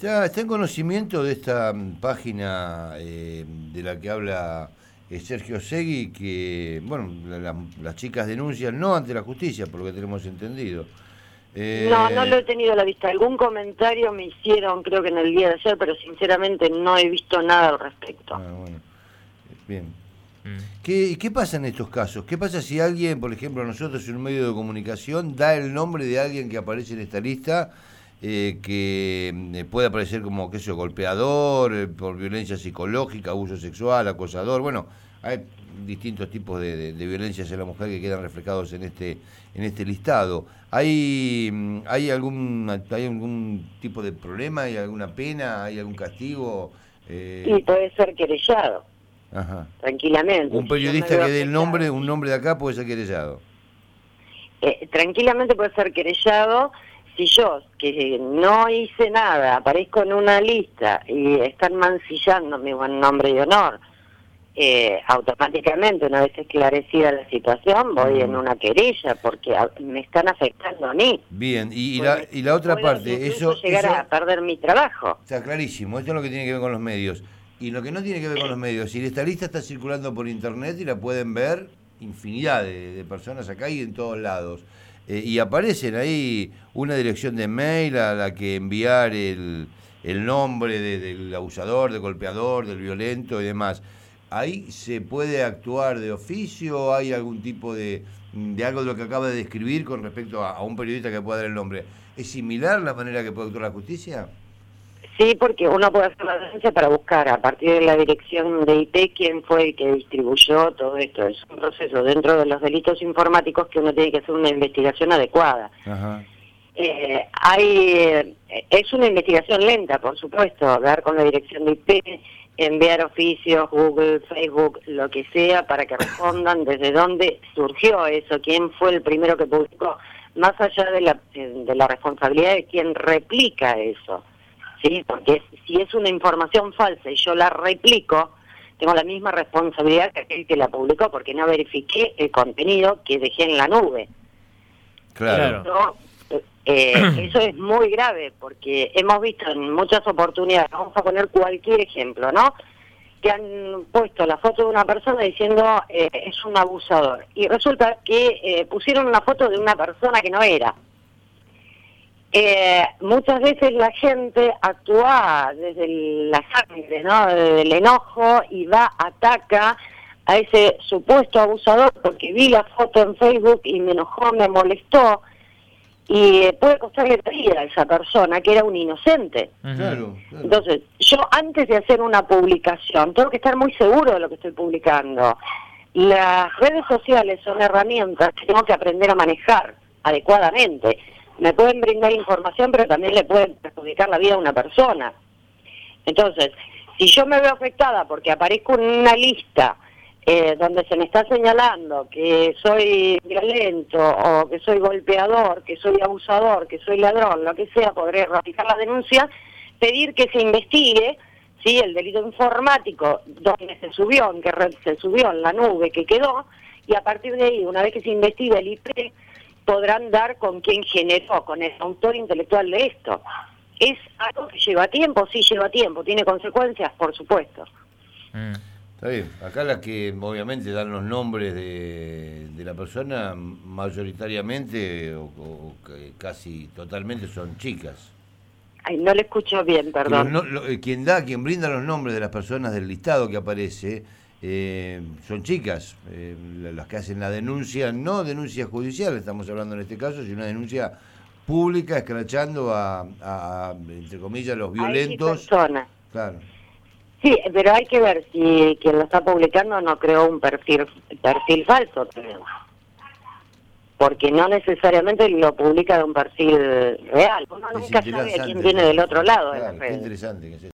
¿Está en conocimiento de esta página de la que habla Sergio Segui, que, bueno, las chicas denuncian no ante la justicia, por lo que tenemos entendido? No lo he tenido a la vista. Algún comentario me hicieron, creo que en el día de ayer, pero sinceramente no he visto nada al respecto. Bueno, bien. ¿Qué pasa en estos casos? ¿Qué pasa si alguien, por ejemplo, nosotros en un medio de comunicación, da el nombre de alguien que aparece en esta lista, que puede aparecer como, qué sé yo, golpeador, por violencia psicológica, abuso sexual, acosador? Bueno, hay distintos tipos de violencias en la mujer que quedan reflejados en este listado. ¿Hay algún tipo de problema? ¿Hay alguna pena? ¿Hay algún castigo? Y puede ser querellado. Ajá. Tranquilamente. Un periodista que dé el nombre, un nombre de acá, puede ser querellado. Tranquilamente puede ser querellado. Si yo, que no hice nada, aparezco en una lista y están mancillando mi buen nombre y honor, automáticamente, una vez esclarecida la situación, voy en una querella porque me están afectando a mí. Bien, y la otra parte, eso llegar a perder mi trabajo. Está clarísimo. Esto es lo que tiene que ver con los medios. Y lo que no tiene que ver con los medios, si esta lista está circulando por internet y la pueden ver infinidad de personas acá y en todos lados, y aparecen ahí una dirección de mail a la que enviar el nombre del abusador, del golpeador, del violento y demás. ¿Ahí se puede actuar de oficio? ¿Hay algún tipo de algo de lo que acaba de describir con respecto a un periodista que pueda dar el nombre? ¿Es similar la manera que puede actuar la justicia? Sí, porque uno puede hacer la denuncia para buscar a partir de la dirección de IP quién fue el que distribuyó todo esto. Es un proceso dentro de los delitos informáticos que uno tiene que hacer una investigación adecuada. Ajá. Es una investigación lenta, por supuesto, dar con la dirección de IP, enviar oficios, Google, Facebook, lo que sea, para que respondan desde dónde surgió eso, quién fue el primero que publicó, más allá de la responsabilidad de quien replica eso. Sí, porque si es una información falsa y yo la replico, tengo la misma responsabilidad que aquel que la publicó, porque no verifiqué el contenido que dejé en la nube. Claro. Eso es muy grave, porque hemos visto en muchas oportunidades, vamos a poner cualquier ejemplo, ¿no?, que han puesto la foto de una persona diciendo es un abusador, y resulta que pusieron una foto de una persona que no era. Muchas veces la gente actúa desde la sangre, ¿no?, desde el enojo, y ataca a ese supuesto abusador porque vi la foto en Facebook y me enojó, me molestó, y puede costarle la vida a esa persona que era un inocente. Claro. Entonces, yo antes de hacer una publicación tengo que estar muy seguro de lo que estoy publicando. Las redes sociales son herramientas que tengo que aprender a manejar adecuadamente. Me pueden brindar información, pero también le pueden perjudicar la vida a una persona. Entonces, si yo me veo afectada porque aparezco en una lista donde se me está señalando que soy violento, o que soy golpeador, que soy abusador, que soy ladrón, lo que sea, podré radicar la denuncia, pedir que se investigue, ¿sí?, el delito informático, dónde se subió, en qué red se subió, en la nube que quedó, y a partir de ahí, una vez que se investigue el IP, podrán dar con quién generó, con el autor intelectual de esto. ¿Es algo que lleva tiempo? Sí, lleva tiempo. ¿Tiene consecuencias? Por supuesto. Está bien. Acá las que obviamente dan los nombres de la persona, mayoritariamente o casi totalmente son chicas. Ay, no le escucho bien, perdón. Quien brinda los nombres de las personas del listado que aparece, son chicas, las que hacen la denuncia, no denuncia judicial, estamos hablando en este caso, sino una denuncia pública, escrachando a entre comillas, los violentos. Claro. Sí, pero hay que ver si quien lo está publicando no creó un perfil falso, porque no necesariamente lo publica de un perfil real. Uno nunca sabe a quién viene del otro lado de las redes. Qué interesante que